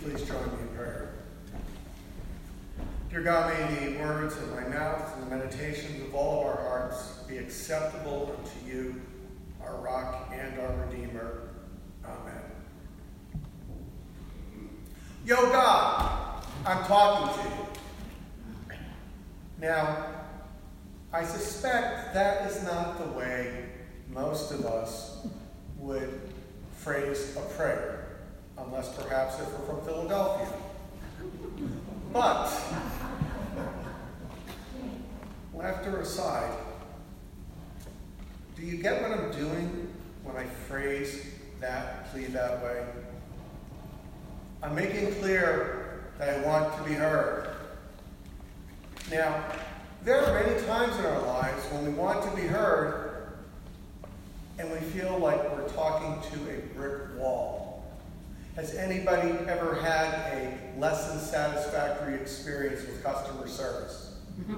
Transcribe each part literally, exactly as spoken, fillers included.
please join me in prayer? Dear God, may the words of my mouth and the meditations of all of our hearts be acceptable unto you, our rock and our Redeemer. Amen. Yo, God, I'm talking to you. Now, I suspect that is not the way most of us would phrase a prayer, unless perhaps if we're from Philadelphia. But, laughter aside, do you get what I'm doing when I phrase that plea that way? I'm making clear that I want to be heard. Now, there are many times in our lives when we want to be heard and we feel like we're talking to a brick wall. Has anybody ever had a less than satisfactory experience with customer service?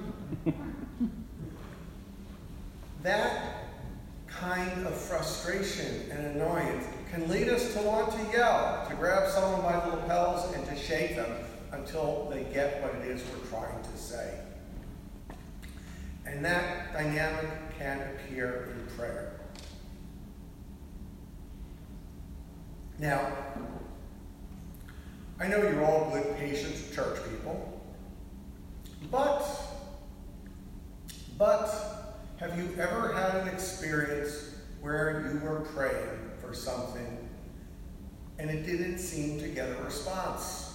That kind of frustration and annoyance can lead us to want to yell, to grab someone by the lapels and to shake them until they get what it is we're trying to say. And that dynamic can appear in prayer. Now, I know you're all good, patient church people, but, but have you ever had an experience where you were praying for something and it didn't seem to get a response?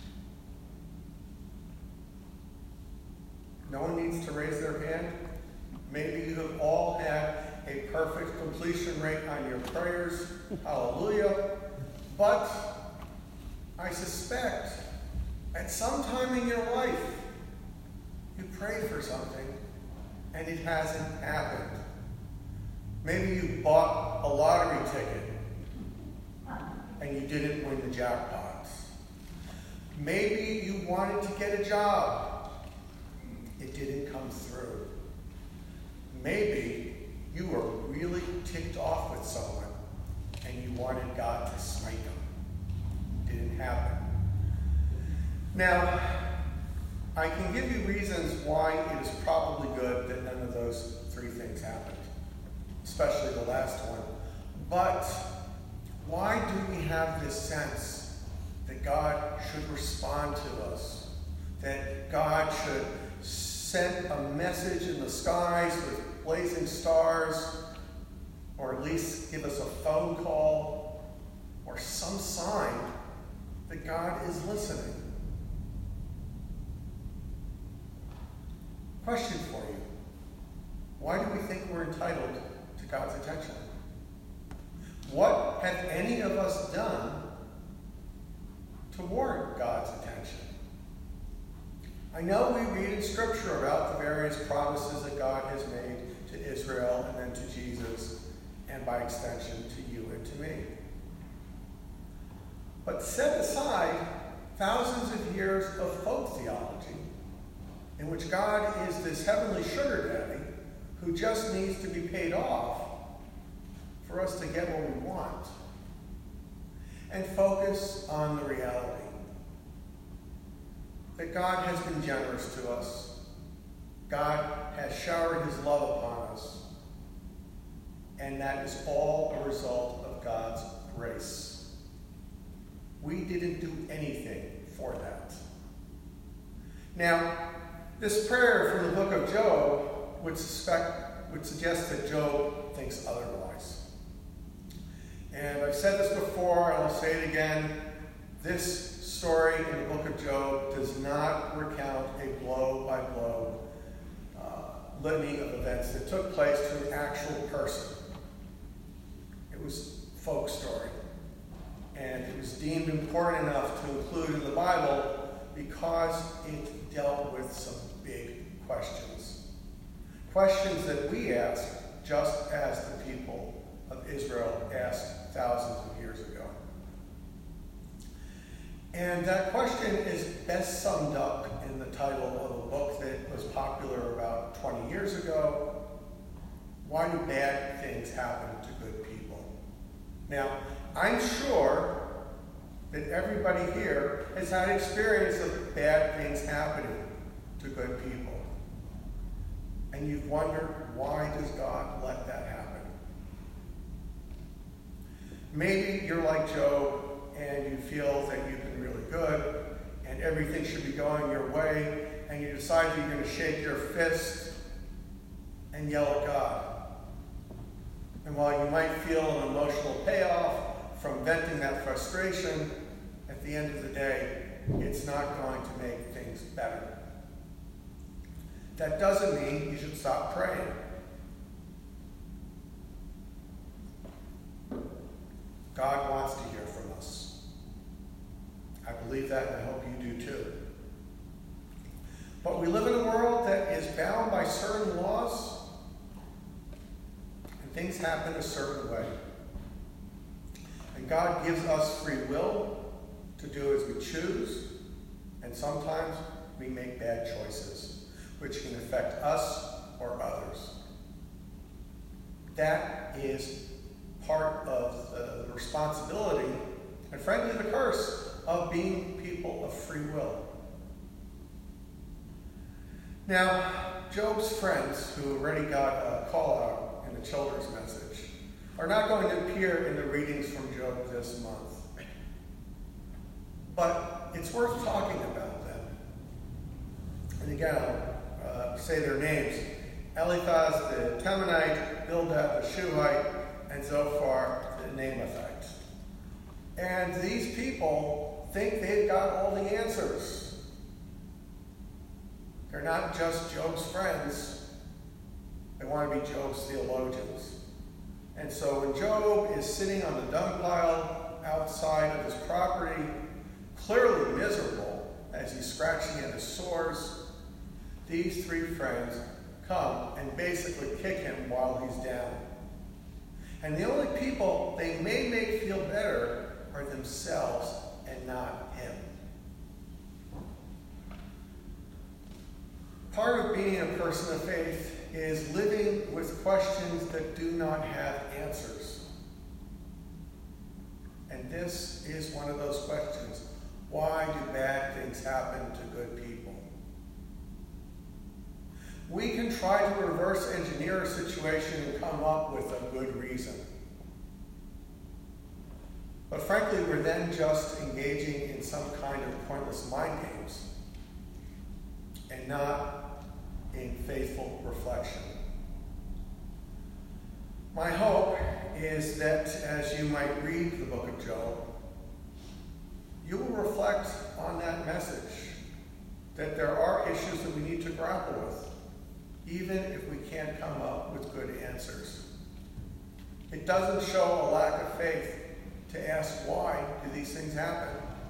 No one needs to raise their hand. Maybe you have all had a perfect completion rate on your prayers. Hallelujah. But I suspect at some time in your life, you prayed for something and it hasn't happened. Maybe you bought a lottery ticket and you didn't win the jackpot. Maybe you wanted to get a job. It didn't come through. Maybe you were really ticked off with someone and you wanted God to smite them. Didn't happen. Now, I can give you reasons why it is probably good that none of those three things happened, especially the last one. But why do we have this sense that God should respond to us, that God should send a message in the skies with blazing stars, or at least give us a phone call, or some sign that God is listening? Question for you. Why do we think we're entitled to God's attention? What have any of us done to warrant God's attention? I know we read in Scripture about the various promises that God has made to Israel and then to Jesus, and by extension to you and to me. But set aside thousands of years of folk theology in which God is this heavenly sugar daddy who just needs to be paid off for us to get what we want, and focus on the reality that God has been generous to us. God has showered his love upon us, and that is all a result of God's grace. We didn't do anything for that. Now, this prayer from the book of Job would suspect, would suggest that Job thinks otherwise. And I've said this before, and I'll say it again. This story in the book of Job does not recount a blow-by-blow uh, litany of events that took place to an actual person. It was a folk story. And it was deemed important enough to include in the Bible because it dealt with some big questions. Questions that we ask just as the people of Israel asked thousands of years ago. And that question is best summed up in the title of a book that was popular about twenty years ago, Why Do Bad Things Happen to Good People? Now, I'm sure that everybody here has had experience of bad things happening to good people. And you've wondered, why does God let that happen? Maybe you're like Job and you feel that you've been really good and everything should be going your way, and you decide that you're going to shake your fist and yell at God. And while you might feel an emotional payoff from venting that frustration, at the end of the day, it's not going to make things better. That doesn't mean you should stop praying. God wants to hear from us. I believe that, and I hope you do too. But we live in a world that is bound by certain laws, and things happen a certain way. And God gives us free will to do as we choose, and sometimes we make bad choices, which can affect us or others. That is part of the responsibility, and frankly the curse, of being people of free will. Now, Job's friends, who already got a call out in the children's message, are not going to appear in the readings from Job this month. But it's worth talking about them. And again, I'll uh, say their names. Eliphaz the Temanite, Bildad the Shuhite, and Zophar the Naamathite. And these people think they've got all the answers. They're not just Job's friends. They want to be Job's theologians. And so when Job is sitting on the dung pile outside of his property, clearly miserable as he's scratching at his sores, these three friends come and basically kick him while he's down. And the only people they may make feel better are themselves and not him. Part of being a person of faith is living with questions that do not have answers. And this is one of those questions. Why do bad things happen to good people? We can try to reverse engineer a situation and come up with a good reason. But frankly, we're then just engaging in some kind of pointless mind games and not in faithful reflection. My hope is that as you might read the book of Job, you will reflect on that message, that there are issues that we need to grapple with, even if we can't come up with good answers. It doesn't show a lack of faith to ask, why do these things happen?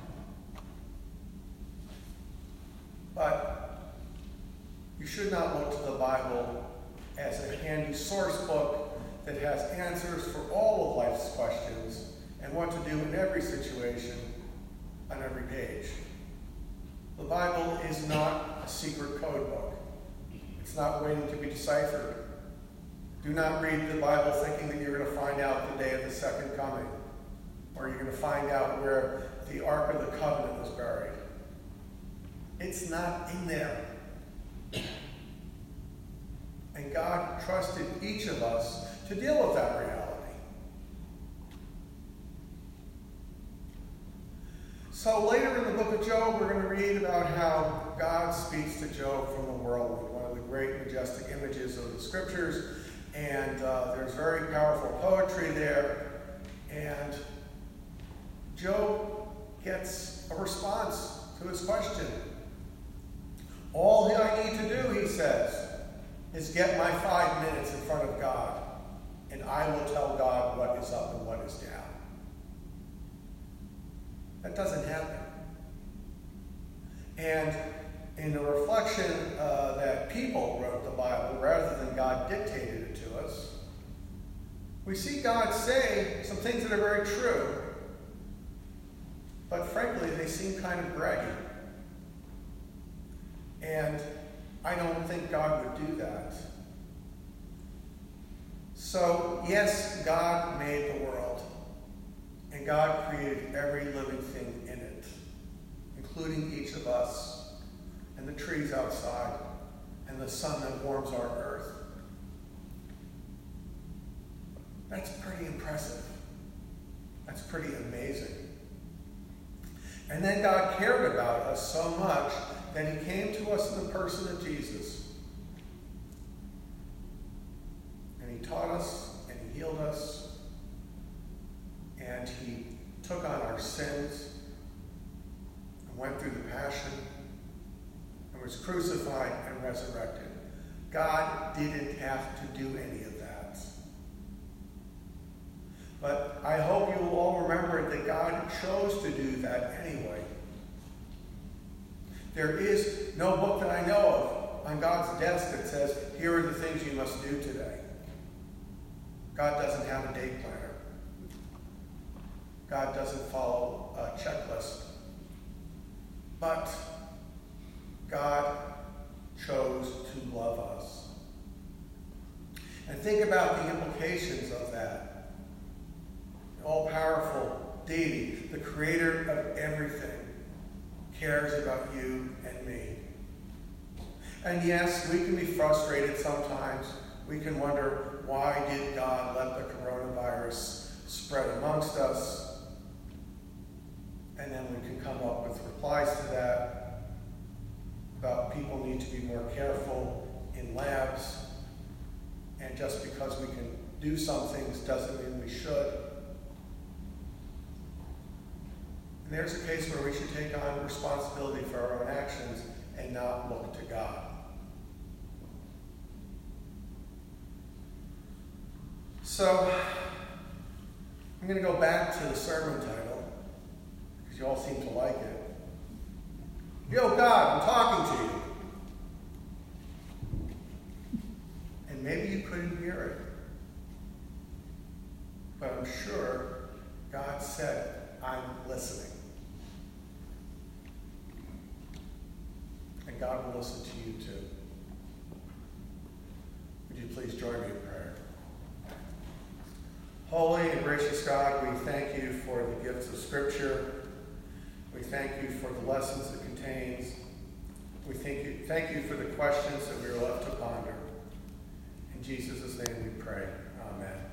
But you should not look to the Bible as a handy source book that has answers for all of life's questions and what to do in every situation on every page. The Bible is not a secret code book. It's not waiting to be deciphered. Do not read the Bible thinking that you're going to find out the day of the second coming, or you're going to find out where the Ark of the Covenant was buried. It's not in there. And God trusted each of us to deal with that reality. So later in the book of Job, we're going to read about how God speaks to Job from the whirlwind, one of the great majestic images of the scriptures. And uh, there's very powerful poetry there. And Job gets a response to his question. All I need to do, he says, is get my five minutes in front of God, and I will tell God what is up and what is down. That doesn't happen. And in the reflection uh, that people wrote the Bible rather than God dictated it to us, we see God say some things that are very true, but frankly, they seem kind of braggy. And I don't think God would do that. So, yes, God made the world. And And God created every living thing in it, including each of us, and the trees outside, and the sun that warms our earth. That's pretty impressive. That's pretty amazing. And then God cared about us so much that he came to us in the person of Jesus. And he taught us, and he healed us, and he took on our sins, and went through the passion, and was crucified and resurrected. God didn't have to do any of that. But I hope you will all remember that God chose to do that anyway. There is no book that I know of on God's desk that says, here are the things you must do today. God doesn't have a day planner. God doesn't follow a checklist. But God chose to love us. And think about the implications of that. All-powerful deity, the creator of everything, cares about you and me. And yes, we can be frustrated sometimes. We can wonder, why did God let the coronavirus spread amongst us? And then we can come up with replies to that about people need to be more careful in labs. And just because we can do some things doesn't mean we should. And there's a case where we should take on responsibility for our own actions and not look to God. So, I'm going to go back to the sermon title, because you all seem to like it. Yo, God, I'm talking to you. And maybe you couldn't hear it. But I'm sure God said, I'm listening. And God will listen to you too. Would you please join me in prayer? Holy and gracious God, we thank you for the gifts of Scripture. We thank you for the lessons it contains. We thank you, thank you for the questions that we are left to ponder. In Jesus' name we pray. Amen.